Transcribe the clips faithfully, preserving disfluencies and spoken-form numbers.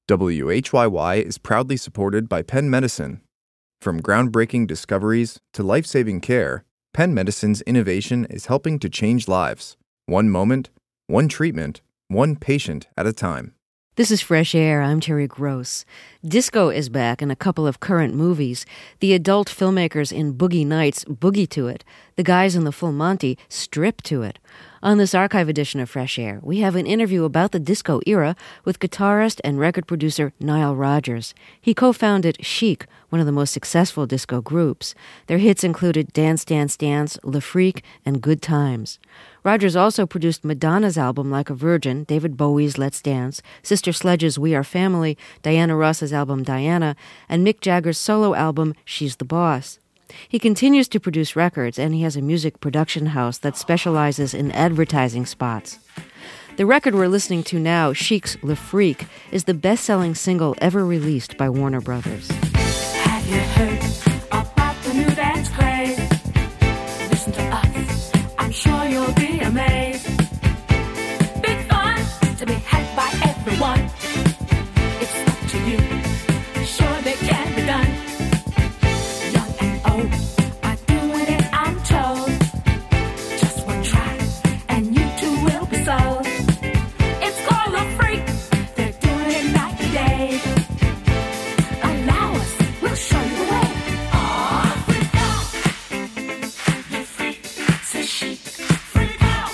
W H Y Y is proudly supported by Penn Medicine. From groundbreaking discoveries to life-saving care, Penn Medicine's innovation is helping to change lives, one moment, one treatment, one patient at a time. This is Fresh Air. I'm Terry Gross. Disco is back in a couple of current movies. The adult filmmakers in Boogie Nights boogie to it. The guys in The Full Monty strip to it. On this archive edition of Fresh Air, we have an interview about the disco era with guitarist and record producer Nile Rodgers. He co-founded Chic, one of the most successful disco groups. Their hits included Dance, Dance, Dance, Le Freak, and Good Times. Rodgers also produced Madonna's album Like a Virgin, David Bowie's Let's Dance, Sister Sledge's We Are Family, Diana Ross's album Diana, and Mick Jagger's solo album She's the Boss. He continues to produce records, and he has a music production house that specializes in advertising spots. The record we're listening to now, Chic's Le Freak, is the best-selling single ever released by Warner Brothers. Have you heard about the new dance craze? Listen to us, I'm sure you'll be amazed. Big fun to be had by everyone. It's up to you, sure they can be done. Young and old are doing it, I'm told. Just one try and you too will be sold. It's called a freak, they're doing it night and day. Allow us, we'll show you the way. Oh, freak out, you freak, say chic, freak out.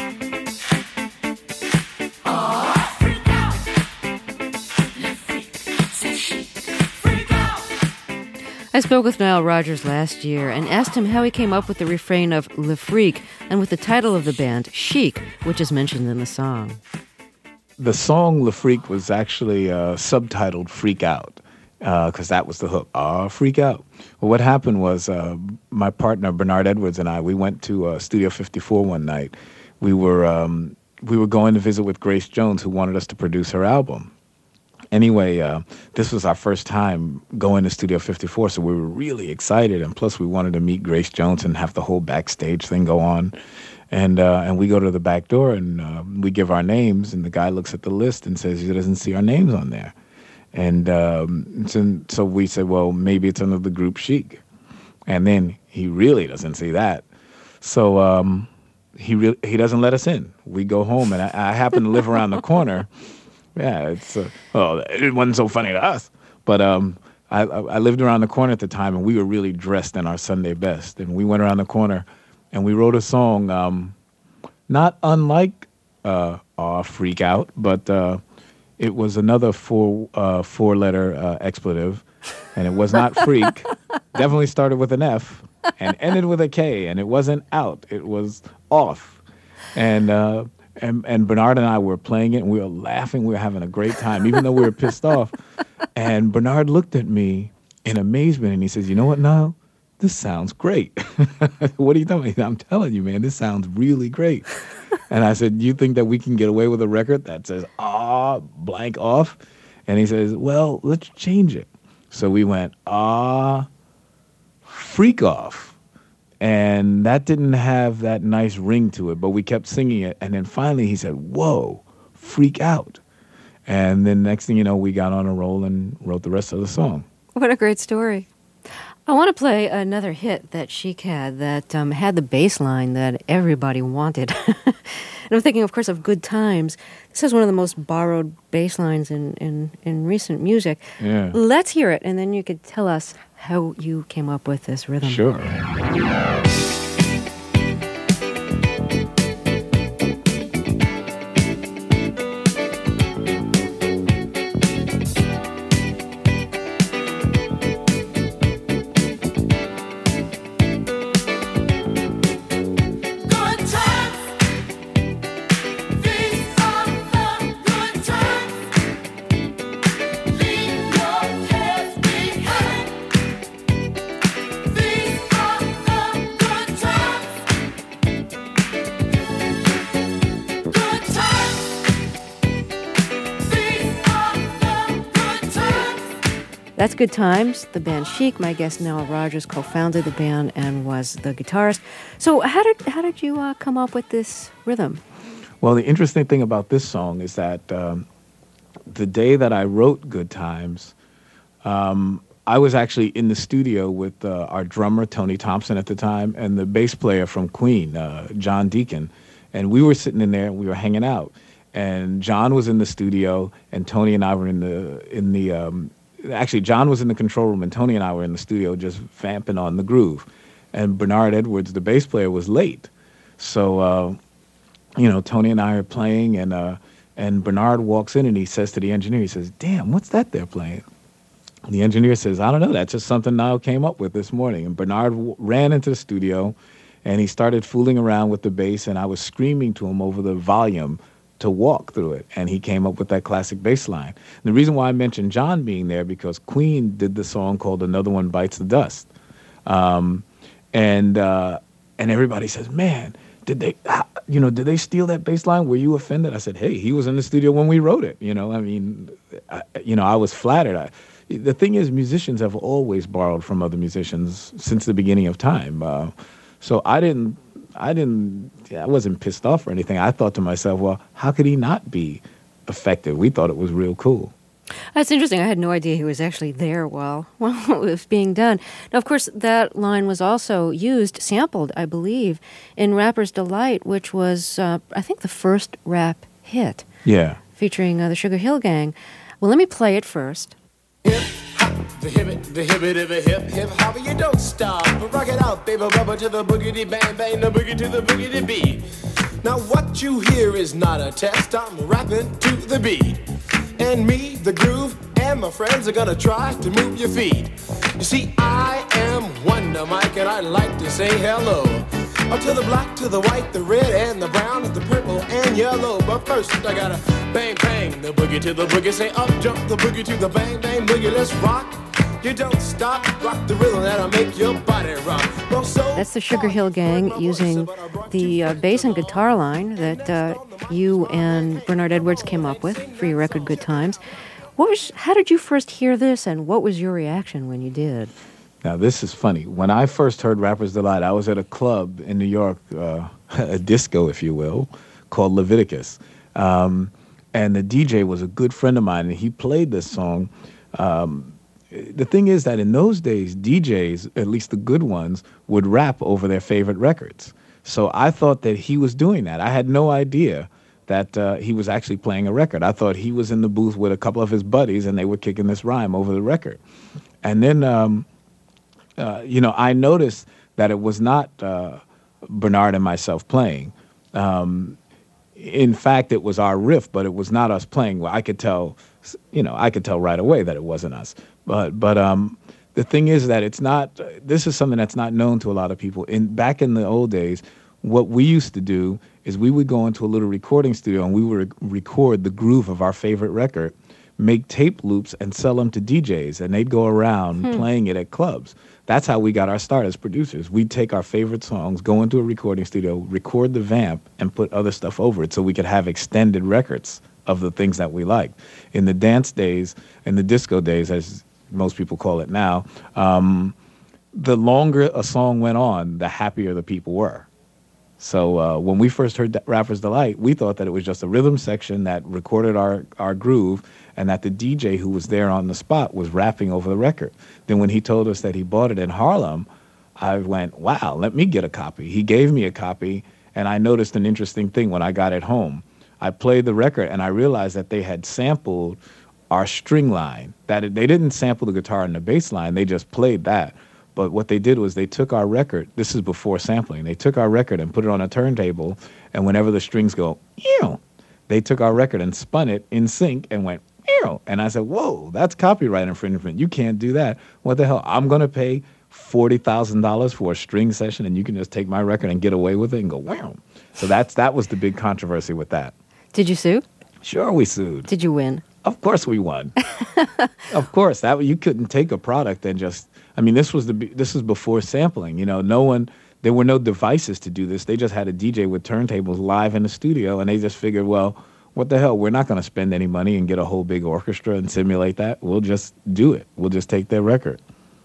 Oh, freak out, you freak, say chic, freak out. I spoke with Nile Rodgers last year and asked him how he came up with the refrain of Le Freak and with the title of the band, Chic, which is mentioned in the song. The song Le Freak was actually uh, subtitled Freak Out, because uh, that was the hook. Ah, freak out. Well, what happened was uh, my partner, Bernard Edwards, and I, we went to uh, Studio fifty-four one night. We were, um, we were going to visit with Grace Jones, who wanted us to produce her album. Anyway, uh, this was our first time going to Studio fifty-four, so we were really excited, and plus we wanted to meet Grace Jones and have the whole backstage thing go on. And uh, and we go to the back door, and uh, we give our names, and the guy looks at the list and says he doesn't see our names on there. And um, so, so we said, well, maybe it's under the group Chic. And then he really doesn't see that. So um, he re- he doesn't let us in. We go home, and I, I happen to live around the corner. Yeah, it's uh, well, it wasn't so funny to us, but um, I, I lived around the corner at the time, and we were really dressed in our Sunday best, and we went around the corner, and we wrote a song, um, not unlike uh, uh, "Freak Out," but uh, it was another four uh, four-letter uh, expletive, and it was not "freak." Definitely started with an F and ended with a K, and it wasn't out; it was off, and. Uh, And, and Bernard and I were playing it, and we were laughing. We were having a great time, even though we were pissed off. And Bernard looked at me in amazement, and he says, you know what, Niall? This sounds great. What are you telling me? I'm telling you, man, this sounds really great. And I said, you think that we can get away with a record that says, ah, blank off? And he says, well, let's change it. So we went, ah, freak off. And that didn't have that nice ring to it, but we kept singing it. And then finally he said, whoa, freak out. And then next thing you know, we got on a roll and wrote the rest of the song. What a great story. I want to play another hit that Chic had that um, had the bass line that everybody wanted. And I'm thinking, of course, of Good Times. This is one of the most borrowed bass lines in, in, in recent music. Yeah. Let's hear it, and then you could tell us how you came up with this rhythm. Sure. That's Good Times, the band Chic. My guest Nile Rodgers co-founded the band and was the guitarist. So how did how did you uh, come up with this rhythm? Well, the interesting thing about this song is that um, the day that I wrote Good Times, um, I was actually in the studio with uh, our drummer, Tony Thompson, at the time, and the bass player from Queen, uh, John Deacon. And we were sitting in there and we were hanging out. And John was in the studio, and Tony and I were in the, in the um, actually, John was in the control room, and Tony and I were in the studio just vamping on the groove. And Bernard Edwards, the bass player, was late. So, uh, you know, Tony and I are playing, and uh, and Bernard walks in and he says to the engineer, he says, "Damn, what's that they're playing?" And the engineer says, "I don't know, that's just something Niall came up with this morning." And Bernard w- ran into the studio, and he started fooling around with the bass, and I was screaming to him over the volume to walk through it, and he came up with that classic bass line. And the reason why I mentioned John being there, because Queen did the song called Another One Bites the Dust. Um, and uh, and everybody says, "Man, did they, you know, did they steal that bass line? Were you offended?" I said, "Hey, he was in the studio when we wrote it." You know, I mean, I, you know, I was flattered. I, the thing is, musicians have always borrowed from other musicians since the beginning of time. Uh, so I didn't, I didn't, I wasn't pissed off or anything. I thought to myself, well, how could he not be affected? We thought it was real cool. That's interesting. I had no idea he was actually there while, while it was being done. Now, of course, that line was also used, sampled, I believe, in Rapper's Delight, which was, uh, I think, the first rap hit. Yeah. Featuring uh, the Sugar Hill Gang. Well, let me play it first. Hip hop, the hip, the hip, the hip, hip hop, you don't stop. Rock it out, baby, rubber to the boogity bang bang, the boogie to the boogity beat. Now what you hear is not a test. I'm rapping to the beat. And me, the groove, and my friends are gonna try to move your feet. You see, I am Wonder Mike, and I'd like to say hello. Or to the black, to the white, the red, and the brown, and the purple, and yellow. But first, I gotta bang, bang, the boogie to the boogie. Say up, jump the boogie to the bang, bang, boogie. Let's rock. You don't stop, rock the rhythm that'll make your body rock. Well, so That's the Sugar Hill Gang using the uh, bass and guitar line that uh, you and Bernard Edwards came up with for your record Good Times. What was? How did you first hear this, and what was your reaction when you did? Now, this is funny. When I first heard Rapper's Delight, I was at a club in New York, uh, a disco, if you will, called Leviticus. Um, and the D J was a good friend of mine, and he played this song. Um, the thing is that in those days, D Js, at least the good ones, would rap over their favorite records. So I thought that he was doing that. I had no idea that uh, he was actually playing a record. I thought he was in the booth with a couple of his buddies, and they were kicking this rhyme over the record. And then... Um, Uh, you know, I noticed that it was not uh, Bernard and myself playing. Um, in fact, it was our riff, but it was not us playing. Well, I could tell, you know, I could tell right away that it wasn't us. But but um, the thing is that it's not. This is something that's not known to a lot of people. In back in the old days, what we used to do is we would go into a little recording studio and we would record the groove of our favorite record, make tape loops, and sell them to D Js, and they'd go around hmm. playing it at clubs. That's how we got our start as producers. We'd take our favorite songs, go into a recording studio, record the vamp, and put other stuff over it so we could have extended records of the things that we liked. In the dance days, in the disco days, as most people call it now, um, the longer a song went on, the happier the people were. So uh, when we first heard Rapper's Delight, we thought that it was just a rhythm section that recorded our, our groove, and that the D J who was there on the spot was rapping over the record. Then when he told us that he bought it in Harlem, I went, wow, let me get a copy. He gave me a copy, and I noticed an interesting thing when I got it home. I played the record, and I realized that they had sampled our string line. That it, they didn't sample the guitar and the bass line, they just played that. But what they did was they took our record, this is before sampling, they took our record and put it on a turntable, and whenever the strings go, ew, they took our record and spun it in sync and went, ew. And I said, whoa, that's copyright infringement. You can't do that. What the hell? I'm going to pay forty thousand dollars for a string session, and you can just take my record and get away with it and go, wow. So that's that was the big controversy with that. Did you sue? Sure, we sued. Did you win? Of course we won. Of course. that You couldn't take a product and just... I mean, this was the this was before sampling. You know, no one, there were no devices to do this. They just had a D J with turntables live in the studio, and they just figured, well, what the hell? We're not going to spend any money and get a whole big orchestra and simulate that. We'll just do it. We'll just take their record.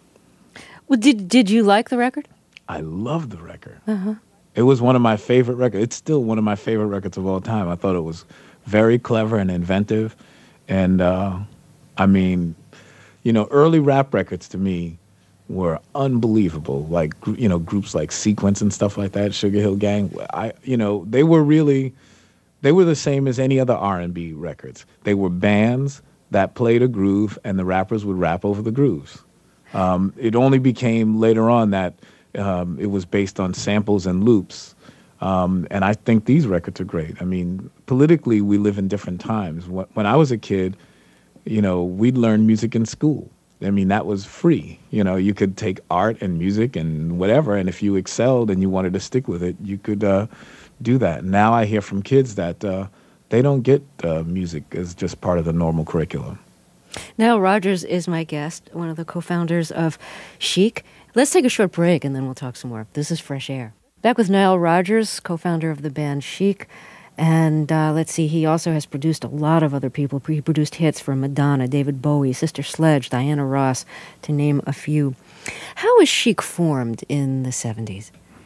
Well, did did you like the record? I love the record. Uh-huh. It was one of my favorite records. It's still one of my favorite records of all time. I thought it was very clever and inventive. And uh, I mean, you know, early rap records to me were unbelievable. Like, gr- you know, groups like Sequence and stuff like that, Sugar Hill Gang. I, you know, they were really, they were the same as any other R and B records. They were bands that played a groove, and the rappers would rap over the grooves. Um, it only became later on that um, it was based on samples and loops. Um, and I think these records are great. I mean, politically, we live in different times. Wh- When I was a kid, you know, we'd learn music in school. I mean, that was free. You know, you could take art and music and whatever, and if you excelled and you wanted to stick with it, you could uh, do that. Now I hear from kids that uh, they don't get uh, music as just part of the normal curriculum. Nile Rodgers is my guest, one of the co-founders of Chic. Let's take a short break and then we'll talk some more. This is Fresh Air. Back with Nile Rodgers, co-founder of the band Chic. And uh, let's see, he also has produced a lot of other people. He produced hits for Madonna, David Bowie, Sister Sledge, Diana Ross, to name a few. How was Chic formed in the seventies?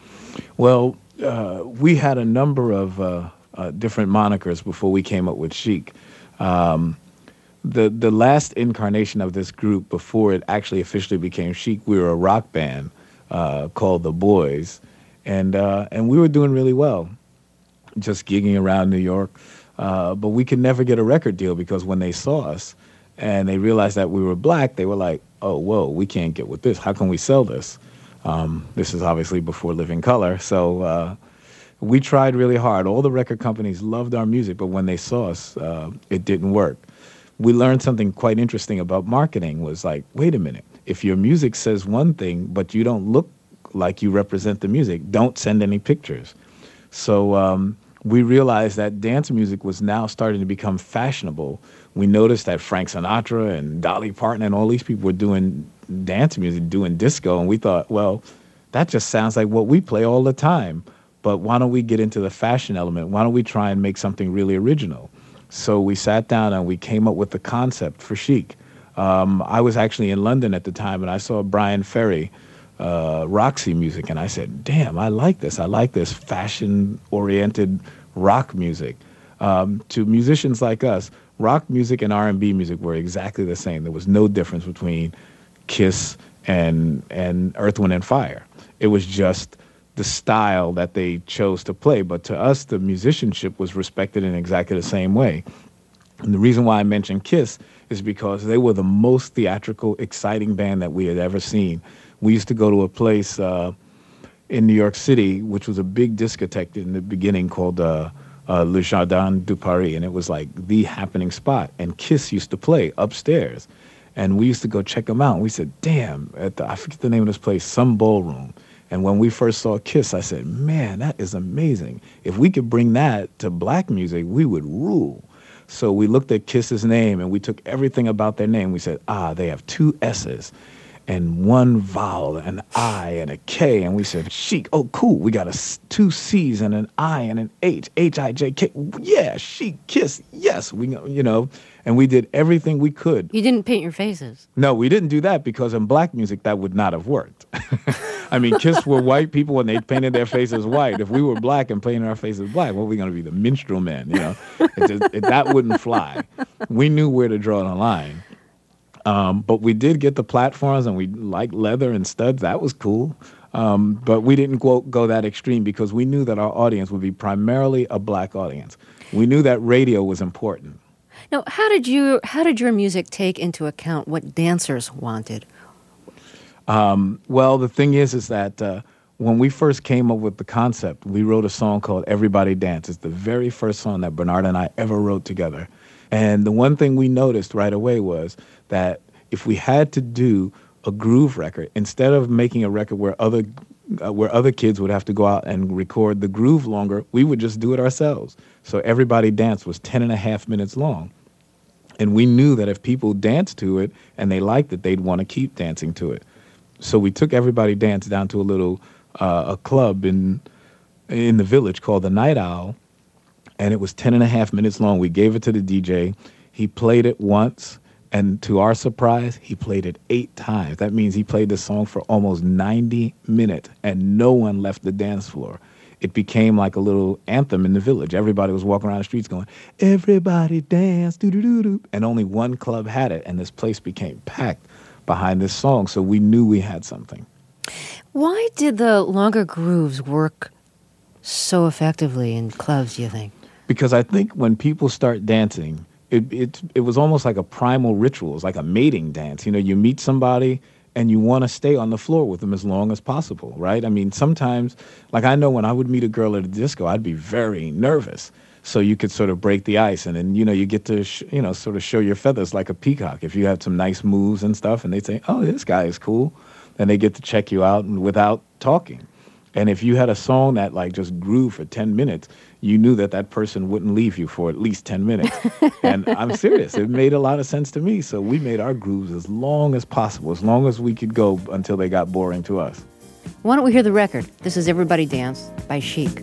Well, uh, we had a number of uh, uh, different monikers before we came up with Chic. Um, the the last incarnation of this group, before it actually officially became Chic, we were a rock band uh, called The Boys, and uh, and we were doing really well, just gigging around New York. Uh, but we could never get a record deal because when they saw us and they realized that we were black, they were like, oh, whoa, we can't get with this. How can we sell this? Um, this is obviously before Living Color. So uh, we tried really hard. All the record companies loved our music, but when they saw us, uh, it didn't work. We learned something quite interesting about marketing was like, wait a minute, if your music says one thing, but you don't look like you represent the music, don't send any pictures. So um, we realized that dance music was now starting to become fashionable. We noticed that Frank Sinatra and Dolly Parton and all these people were doing dance music, doing disco, and we thought, well, that just sounds like what we play all the time. But why don't we get into the fashion element? Why don't we try and make something really original? So we sat down and we came up with the concept for Chic. Um, I was actually in London at the time, and I saw Brian Ferry, uh, Roxy music, and I said, damn, I like this. I like this fashion-oriented rock music. Um, to musicians like us, rock music and R and B music were exactly the same. There was no difference between Kiss and and Earth, Wind and Fire. It was just the style that they chose to play. But to us, the musicianship was respected in exactly the same way. And the reason why I mentioned Kiss is because they were the most theatrical, exciting band that we had ever seen. We used to go to a place uh, in New York City, which was a big discotheque in the beginning called uh, uh, Le Jardin du Paris, and it was like the happening spot. And Kiss used to play upstairs. And we used to go check them out. And we said, damn, at the, I forget the name of this place, some ballroom. And when we first saw Kiss, I said, man, that is amazing. If we could bring that to black music, we would rule. So we looked at Kiss's name, and we took everything about their name. We said, ah, they have two S's and one vowel, an I and a K. And we said, Chic. Oh, cool. We got a s- two C's and an I and an H, H I J K. Yeah, Chic, Kiss. Yes, we, you know. And we did everything we could. You didn't paint your faces. No, we didn't do that because in black music, that would not have worked. I mean, Kiss were white people and they painted their faces white. If we were black and painted our faces black, what were we going to be, the minstrel men? You know, it just, it, that wouldn't fly. We knew where to draw the line. Um, but we did get the platforms, and we liked leather and studs. That was cool. Um, but we didn't go, go that extreme because we knew that our audience would be primarily a black audience. We knew that radio was important. Now, how did you? How did your music take into account what dancers wanted? Um, well, the thing is, is that uh, when we first came up with the concept, we wrote a song called Everybody Dance. It's the very first song that Bernard and I ever wrote together. And the one thing we noticed right away was that if we had to do a groove record, instead of making a record where other uh, where other kids would have to go out and record the groove longer, we would just do it ourselves. So Everybody Dance was ten and a half minutes long. And we knew that if people danced to it and they liked it, they'd want to keep dancing to it. So we took Everybody Dance down to a little uh, a club in in the village called the Night Owl, and it was ten and a half minutes long. We gave it to the D J. He played it once, and to our surprise, he played it eight times. That means he played the song for almost ninety minutes, and no one left the dance floor. it became like a little anthem in the village. Everybody was walking around the streets going, everybody dance, doo-doo-doo-doo. And only one club had it, and this place became packed behind this song. So we knew we had something. Why did the longer grooves work so effectively in clubs, do you think? Because I think when people start dancing, it, it, it was almost like a primal ritual. It's like a mating dance. You know, you meet somebody and you want to stay on the floor with them as long as possible, right? I mean, sometimes, like I know when I would meet a girl at a disco, I'd be very nervous. So you could sort of break the ice, and then, you know, you get to, sh- you know, sort of show your feathers like a peacock. If you have some nice moves and stuff, and they say, oh, this guy is cool, then they get to check you out and without talking. And if you had a song that like just grew for ten minutes, you knew that that person wouldn't leave you for at least ten minutes. And I'm serious. It made a lot of sense to me. So we made our grooves as long as possible, as long as we could go until they got boring to us. Why don't we hear the record? This is Everybody Dance by Chic.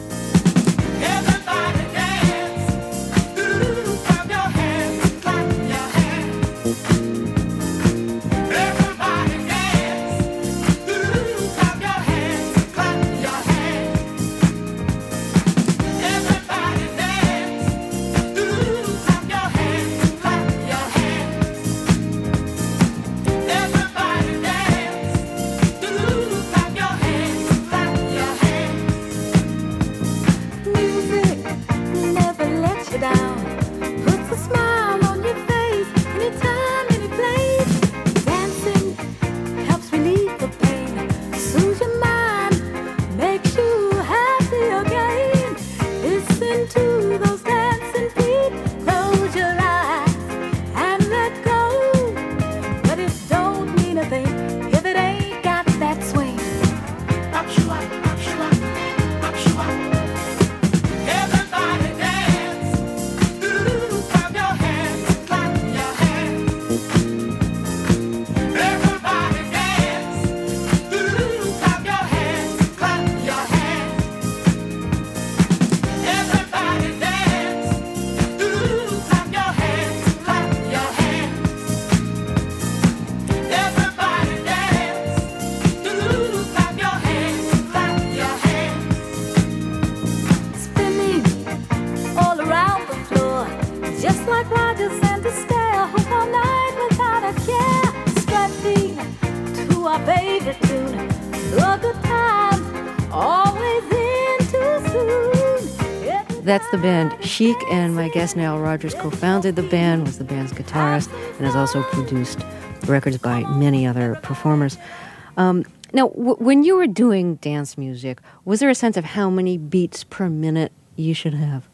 That's the band Chic, and my guest Nile Rodgers co-founded the band, was the band's guitarist, and has also produced records by many other performers. Um, now, w- when you were doing dance music, was there a sense of how many beats per minute you should have?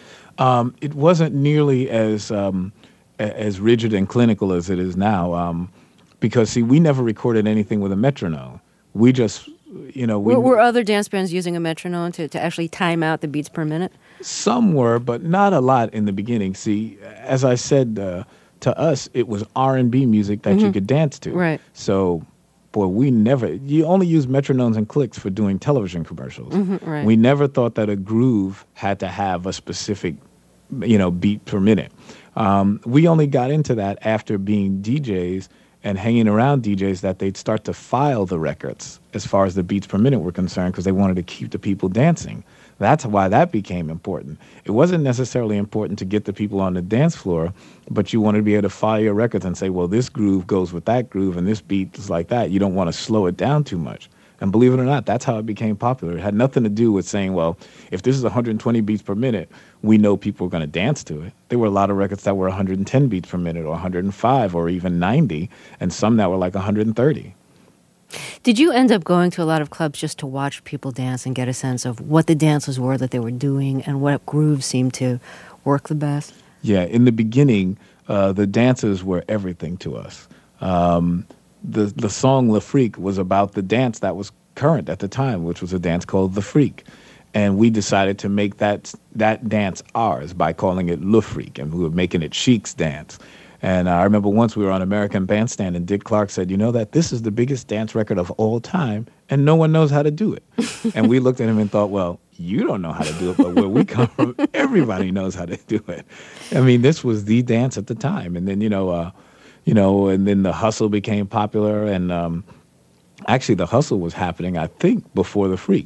Um, it wasn't nearly as um, as rigid and clinical as it is now, um, because, see, we never recorded anything with a metronome. We just, you know... We, were, were other dance bands using a metronome to, to actually time out the beats per minute? Some were, but not a lot in the beginning. See, as I said, uh, to us, it was R and B music that mm-hmm. you could dance to. Right. So, boy, we never... You only use metronomes and clicks for doing television commercials. Mm-hmm, right. We never thought that a groove had to have a specific, you know, beat per minute. Um, we only got into that after being D Js and hanging around D Js that they'd start to file the records as far as the beats per minute were concerned, because they wanted to keep the people dancing. That's why that became important. It wasn't necessarily important to get the people on the dance floor, but you wanted to be able to file your records and say, well, this groove goes with that groove and this beat is like that. You don't want to slow it down too much. And believe it or not, that's how it became popular. It had nothing to do with saying, well, if this is one hundred twenty beats per minute, we know people are going to dance to it. There were a lot of records that were one hundred ten beats per minute or one hundred five or even ninety, and some that were like one hundred thirty. Did you end up going to a lot of clubs just to watch people dance and get a sense of what the dances were that they were doing and what grooves seemed to work the best? Yeah, in the beginning, uh, the dances were everything to us. Um, the the song Le Freak was about the dance that was current at the time, which was a dance called The Freak. And we decided to make that that dance ours by calling it Le Freak, and we were making it Chic's dance. And I remember once we were on American Bandstand, and Dick Clark said, you know that this is the biggest dance record of all time, and no one knows how to do it. And we looked at him and thought, well, you don't know how to do it, but where we come from, everybody knows how to do it. I mean, this was the dance at the time. And then, you know, uh, you know, and then the hustle became popular. And um, actually, the hustle was happening, I think, before the Freak.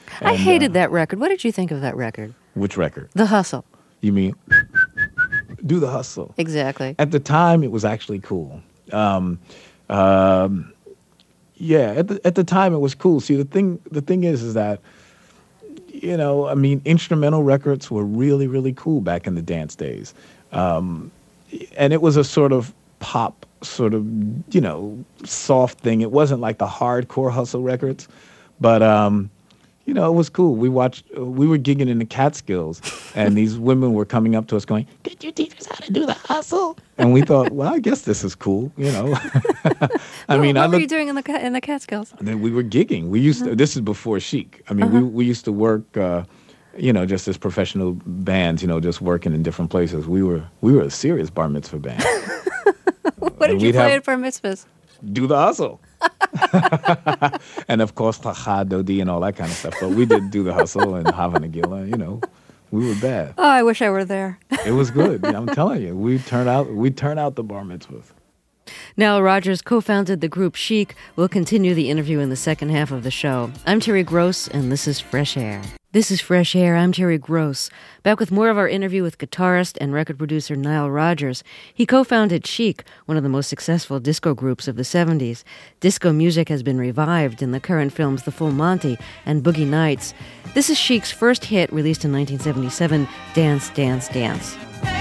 I And, hated uh, that record. What did you think of that record? Which record? The Hustle. You mean Do the Hustle? Exactly. At the time, it was actually cool. Um, um, yeah, at the at the time, it was cool. See, the thing the thing is, is that you know, I mean, instrumental records were really, really cool back in the dance days, um, and it was a sort of pop, sort of you know, soft thing. It wasn't like the hardcore hustle records, but um, you know, it was cool. We watched, uh, we were gigging in the Catskills, and these women were coming up to us going, "Could you teach us how to do the hustle?" And we thought, well, I guess this is cool, you know. I What- mean, what I were looked, you doing in the Ca- in the Catskills? and then we were gigging. We used to, this is before Chic. I mean, we we used to work, uh, you know, just as professional bands, you know, just working in different places. We were we were a serious bar mitzvah band. What did And you we'd play have- at bar mitzvahs? Do the hustle. And of course, Tacha, Dodi, and all that kind of stuff. But we did Do the Hustle and Hava Nagila, you know. We were bad. Oh, I wish I were there. It was good. I'm telling you, we turned out we turned out the bar mitzvahs. Nile Rodgers co-founded the group Chic. We'll continue the interview in the second half of the show. I'm Terry Gross, and this is Fresh Air. This is Fresh Air. I'm Terry Gross. Back with more of our interview with guitarist and record producer Nile Rodgers. He co-founded Chic, one of the most successful disco groups of the seventies. Disco music has been revived in the current films The Full Monty and Boogie Nights. This is Chic's first hit, released in nineteen seventy-seven, Dance, Dance, Dance.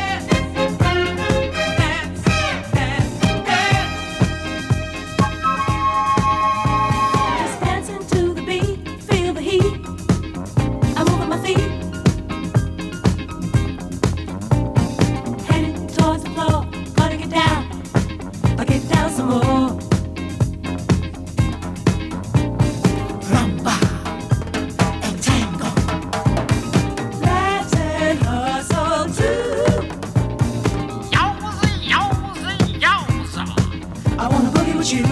Just dancing to the beat, feel the heat. I'm moving my feet, heading towards the floor. Gonna get down, I'll get down some more. Rumba and tango, let's and hustle too. I wanna boogie with you.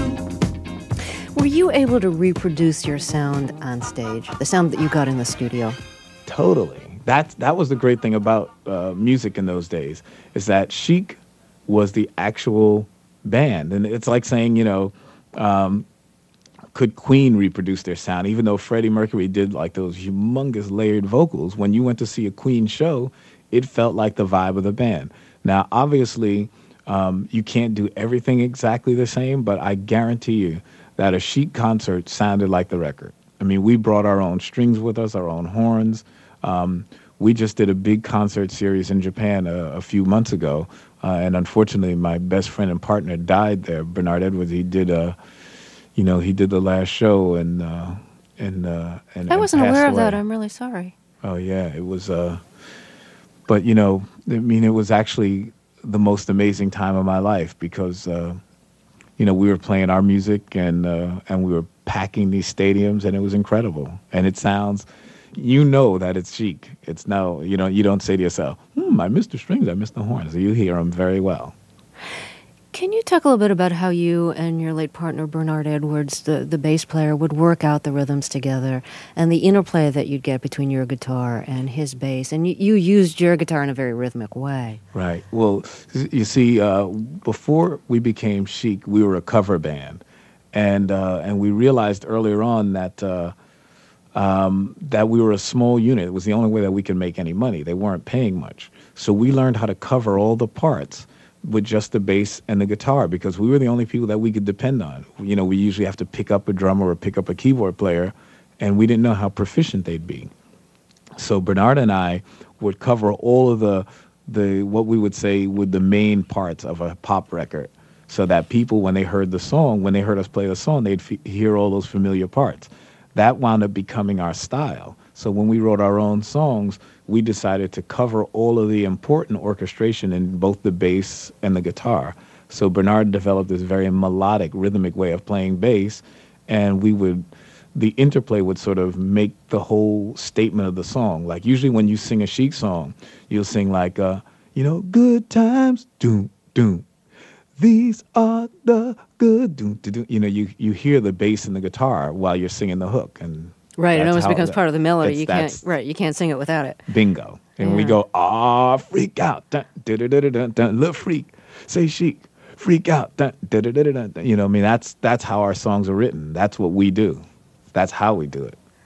Were you able to reproduce your sound on stage, the sound that you got in the studio? Totally. That that was the great thing about uh, music in those days, is that Chic was the actual band, and it's like saying, you know, um, could Queen reproduce their sound? Even though Freddie Mercury did like those humongous layered vocals, when you went to see a Queen show, it felt like the vibe of the band. Now, obviously, um, you can't do everything exactly the same, but I guarantee you that a Chic concert sounded like the record. I mean, we brought our own strings with us, our own horns. Um, we just did a big concert series in Japan a, a few months ago, uh, and unfortunately, my best friend and partner died there. Bernard Edwards. He did, uh, you know, he did the last show, and uh, and uh, and I and wasn't passed aware of that. away. I'm really sorry. Oh yeah, it was. Uh, but you know, I mean, it was actually the most amazing time of my life because. Uh, You know, we were playing our music and uh, and we were packing these stadiums, and it was incredible. And it sounds, you know, that it's Chic. It's no, you know, you don't say to yourself, "Hmm, I missed the strings, I missed the horns." You hear them very well. Can you talk a little bit about how you and your late partner, Bernard Edwards, the, the bass player, would work out the rhythms together and the interplay that you'd get between your guitar and his bass? And you, you used your guitar in a very rhythmic way. Right. Well, you see, uh, before we became Chic, we were a cover band, and uh, and we realized earlier on that uh, um, that we were a small unit. It was the only way that we could make any money. They weren't paying much, so we learned how to cover all the parts with just the bass and the guitar because we were the only people that we could depend on. You know, we usually have to pick up a drummer or pick up a keyboard player, and we didn't know how proficient they'd be. So Bernard and I would cover all of the the what we would say were the main parts of a pop record, so that people, when they heard the song, when they heard us play the song, they'd f- hear all those familiar parts. That wound up becoming our style. So when we wrote our own songs, we decided to cover all of the important orchestration in both the bass and the guitar. So Bernard developed this very melodic, rhythmic way of playing bass, and we would, the interplay would sort of make the whole statement of the song. Like usually when you sing a Chic song, you'll sing like, uh, you know, good times, doom, doom. These are the good, doom, doom, doom. You know, you, you hear the bass and the guitar while you're singing the hook. And Right, it that's almost how becomes that- part of the melody. that's- You can't, that's right, you can't sing it without it. bingo. And we Yeah. go, ah, freak out, dun, dun, dun, dun, dun, dun, little freak, say Chic, freak out, dun, dun, dun, dun, dun. You know, I mean, that's that's how our songs are written. That's what we do. That's how we do it.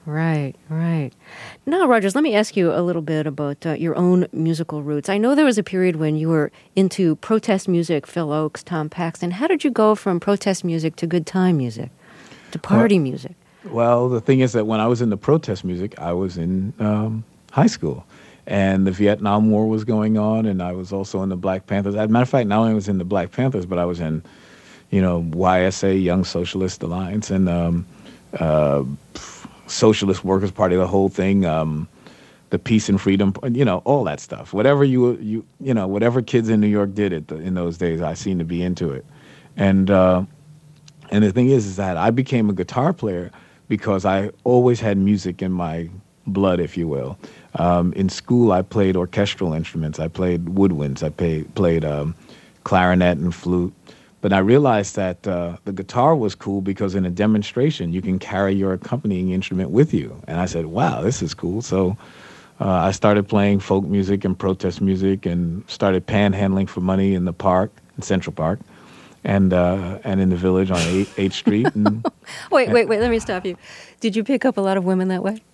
Right, right. Now, Rogers, let me ask you a little bit about uh, your own musical roots. I know there was a period when you were into protest music, Phil Ochs, Tom Paxton. How did you go from protest music to good time music, to party well, music? Well, the thing is that when I was in the protest music, I was in um, high school. And the Vietnam War was going on, and I was also in the Black Panthers. As a matter of fact, not only was I in the Black Panthers, but I was in, you know, Y S A, Young Socialist Alliance, and um, uh, Socialist Workers Party, the whole thing, um, the Peace and Freedom, you know, all that stuff. Whatever you you you know, whatever kids in New York did it in those days, I seemed to be into it. And uh, and the thing is, is that I became a guitar player because I always had music in my blood, if you will. Um, in school, I played orchestral instruments. I played woodwinds. I pay, played um, clarinet and flute. But I realized that uh, the guitar was cool because in a demonstration, you can carry your accompanying instrument with you. And I said, wow, this is cool. So uh, I started playing folk music and protest music and started panhandling for money in the park, in Central Park, and uh, and in the Village on eighth Street. And, wait, wait, wait, let me stop you. Did you pick up a lot of women that way?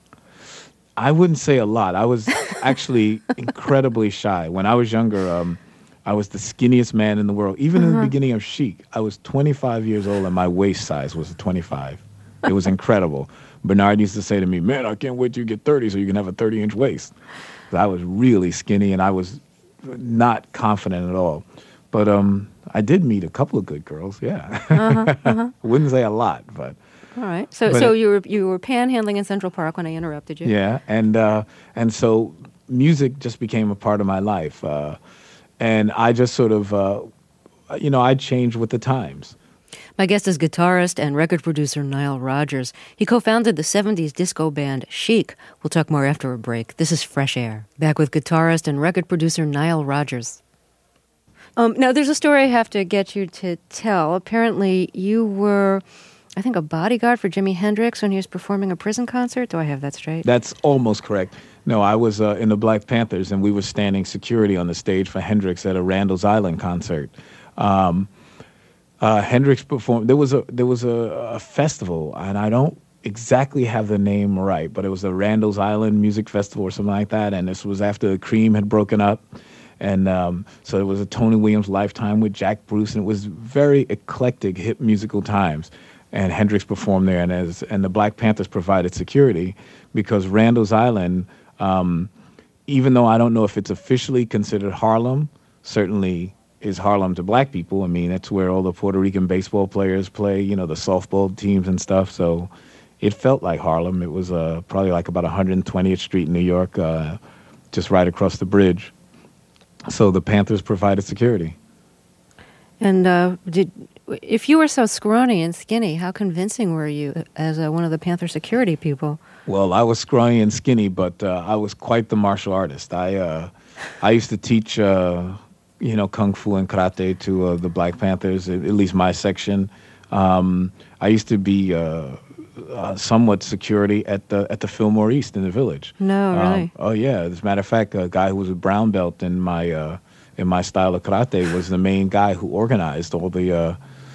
I wouldn't say a lot. I was actually incredibly shy. When I was younger, um, I was the skinniest man in the world. Even uh-huh. in the beginning of Chic, I was twenty-five years old and my waist size was twenty-five. It was incredible. Bernard used to say to me, man, I can't wait till you get thirty so you can have a thirty-inch waist. I was really skinny and I was not confident at all. But um, I did meet a couple of good girls, yeah. Uh-huh, uh-huh. Wouldn't say a lot, but... All right. So but so it, you were you were panhandling in Central Park when I interrupted you. Yeah, and uh, and so music just became a part of my life, uh, and I just sort of, uh, you know, I changed with the times. My guest is guitarist and record producer Nile Rodgers. He co-founded the seventies disco band Chic. We'll talk more after a break. This is Fresh Air. Back with guitarist and record producer Nile Rodgers. Um, now, there's a story I have to get you to tell. Apparently, you were... I think a bodyguard for Jimi Hendrix when he was performing a prison concert. Do I have that straight? That's almost correct. No, I was uh, in the Black Panthers, and we were standing security on the stage for Hendrix at a Randall's Island concert. Um, uh, Hendrix performed. There was a there was a, a festival, and I don't exactly have the name right, but it was the Randall's Island Music Festival or something like that. And this was after Cream had broken up. And um, so it was a Tony Williams Lifetime with Jack Bruce, and it was very eclectic, hip musical times. And Hendrix performed there, and as and the Black Panthers provided security because Randall's Island, um, even though I don't know if it's officially considered Harlem, certainly is Harlem to black people. I mean, that's where all the Puerto Rican baseball players play, you know, the softball teams and stuff. So it felt like Harlem. It was uh, probably like about one hundred twentieth Street in New York, uh, just right across the bridge. So the Panthers provided security. And uh, did if you were so scrawny and skinny, how convincing were you as uh, one of the Panther security people? Well, I was scrawny and skinny, but uh, I was quite the martial artist. I uh, I used to teach, uh, you know, kung fu and karate to uh, the Black Panthers, at, at least my section. Um, I used to be uh, uh, somewhat security at the at the Fillmore East in the Village. No, really? Um, oh yeah. As a matter of fact, a guy who was a brown belt in my uh, in my style of karate was the main guy who organized all the. Uh,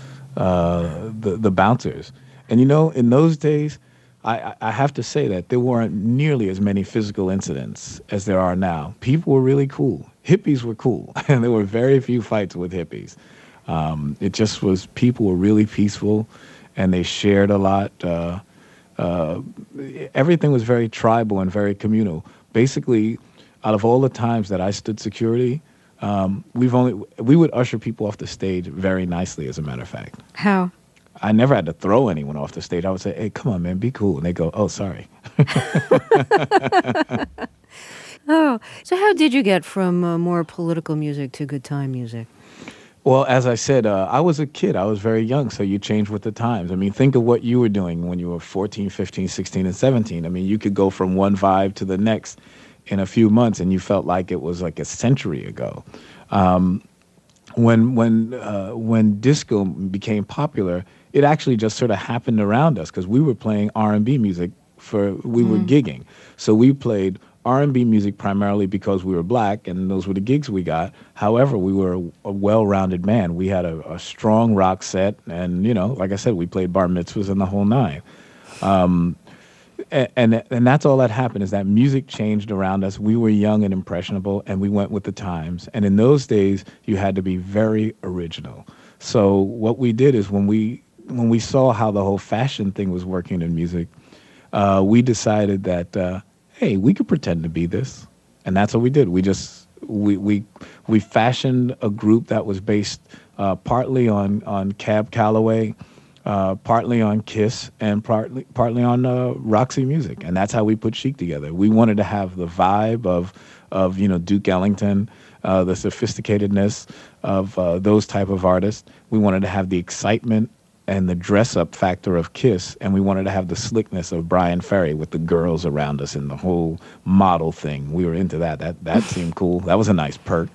Uh, the the bouncers. And you know, in those days, I, I have to say that there weren't nearly as many physical incidents as there are now. People were really cool. Hippies were cool, and there were very few fights with hippies. Um, it just was, people were really peaceful, and they shared a lot. Uh, uh, everything was very tribal and very communal. Basically, out of all the times that I stood security, Um, we've only we would usher people off the stage very nicely, as a matter of fact. How? I never had to throw anyone off the stage. I would say, "Hey, come on, man, be cool," and they go, "Oh, sorry." Oh, so how did you get from uh, more political music to good time music? Well, as I said, uh, I was a kid. I was very young, so you change with the times. I mean, think of what you were doing when you were fourteen, fifteen, sixteen, and seventeen. I mean, you could go from one vibe to the next in a few months, and you felt like it was like a century ago. Um, when when uh, when disco became popular, it actually just sort of happened around us because we were playing R and B music for we mm. were gigging, so we played R and B music primarily because we were black, and those were the gigs we got. However, we were a, a well-rounded man. We had a, a strong rock set, and you know, like I said, we played bar mitzvahs and the whole nine. Um, and, and and that's all that happened, is that music changed around us. We were young and impressionable, and we went with the times. And in those days, you had to be very original. So what we did is when we when we saw how the whole fashion thing was working in music, uh, we decided that uh, hey, we could pretend to be this, and that's what we did. We just we we we fashioned a group that was based uh, partly on on Cab Calloway, uh, partly on Kiss, and partly partly on uh, Roxy Music, and that's how we put Chic together. We wanted to have the vibe of of you know Duke Ellington, uh, the sophisticatedness of uh, those type of artists. We wanted to have the excitement and the dress-up factor of Kiss, and we wanted to have the slickness of Bryan Ferry with the girls around us and the whole model thing. We were into that. That that seemed cool. That was a nice perk.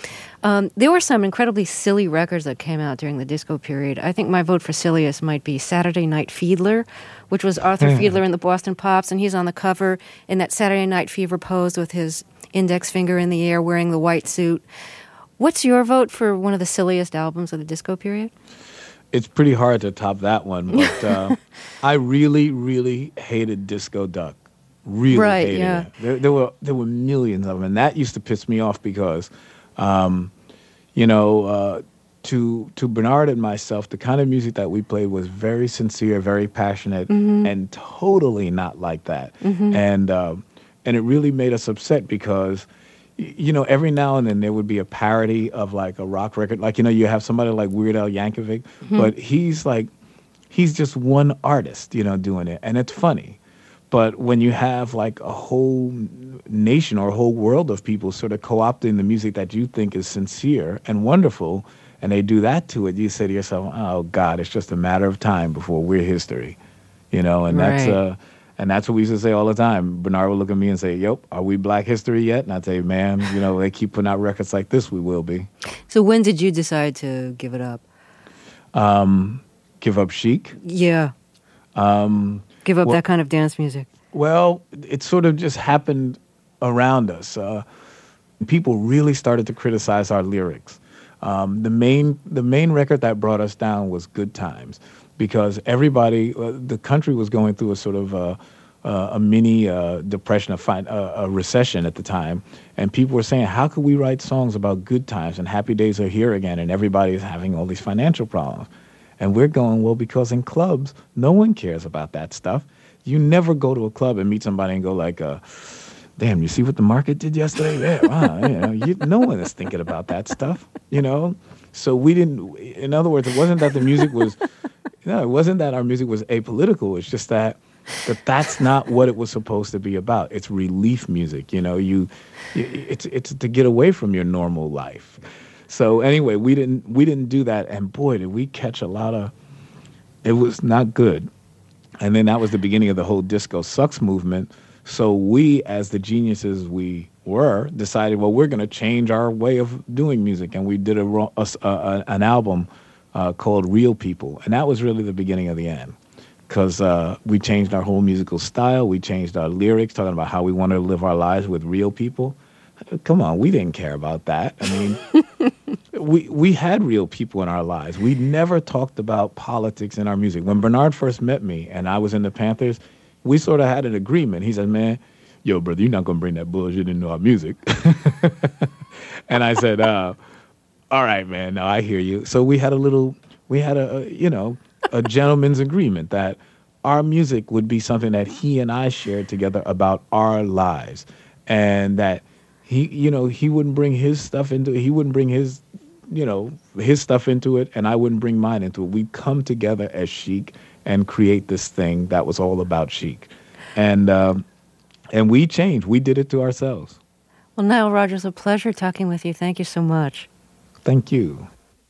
Um, there were some incredibly silly records that came out during the disco period. I think my vote for silliest might be Saturday Night Fiedler, which was Arthur Fiedler in the Boston Pops, and he's on the cover in that Saturday Night Fever pose with his index finger in the air wearing the white suit. What's your vote for one of the silliest albums of the disco period? It's pretty hard to top that one, but uh, I really, really hated Disco Duck. Really right, hated yeah. it. There, there were there were millions of them, and that used to piss me off because, um, you know, uh, to to Bernard and myself, the kind of music that we played was very sincere, very passionate, mm-hmm. and totally not like that. Mm-hmm. And uh, and it really made us upset because, you know, every now and then there would be a parody of like a rock record. Like, you know, you have somebody like Weird Al Yankovic, mm-hmm. but he's like, he's just one artist, you know, doing it. And it's funny. But when you have like a whole nation or a whole world of people sort of co-opting the music that you think is sincere and wonderful, and they do that to it, you say to yourself, oh, God, it's just a matter of time before we're history, you know, and right. that's... Uh, And that's what we used to say all the time. Bernard would look at me and say, "Yep, are we Black History yet?" And I'd say, "Man, you know, they keep putting out records like this, we will be." So when did you decide to give it up? Um, give up Chic? Yeah. Um, give up well, that kind of dance music? Well, it sort of just happened around us. Uh, people really started to criticize our lyrics. Um, the main the main record that brought us down was Good Times, because everybody, uh, the country was going through a sort of uh, uh, a mini uh, depression, a, fi- uh, a recession at the time, and people were saying, how could we write songs about good times and happy days are here again, and everybody is having all these financial problems? And we're going, well, because in clubs, no one cares about that stuff. You never go to a club and meet somebody and go like, uh, damn, you see what the market did yesterday? Yeah, wow, you know, you, no one is thinking about that stuff, you know? So we didn't, in other words, it wasn't that the music was, no, it wasn't that our music was apolitical. It's just that, that that's not what it was supposed to be about. It's relief music, you know, you, it's, it's to get away from your normal life. So anyway, we didn't, we didn't do that. And boy, did we catch a lot of, it was not good. And then that was the beginning of the whole Disco Sucks movement. So we, as the geniuses we were, decided, well, we're going to change our way of doing music. And we did a, a, a an album uh, called Real People. And that was really the beginning of the end, because uh, we changed our whole musical style. We changed our lyrics, talking about how we wanted to live our lives with real people. Come on, we didn't care about that. I mean, we we had real people in our lives. We never talked about politics in our music. When Bernard first met me and I was in the Panthers, we sort of had an agreement. He said, man, yo, brother, you're not going to bring that bullshit into our music. And I said, uh, all right, man, no, I hear you. So we had a little, we had a, a, you know, a gentleman's agreement that our music would be something that he and I shared together about our lives. And that he, you know, he wouldn't bring his stuff into it. He wouldn't bring his, you know, his stuff into it, and I wouldn't bring mine into it. We'd come together as Chic and create this thing that was all about Chic. And um, and we changed. We did it to ourselves. Well, Nile Rodgers, a pleasure talking with you. Thank you so much. Thank you.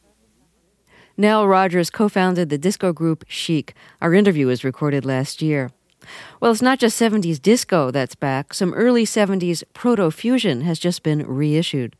Nile Rodgers co-founded the disco group Chic. Our interview was recorded last year. Well, it's not just seventies disco that's back. Some early seventies proto-fusion has just been reissued.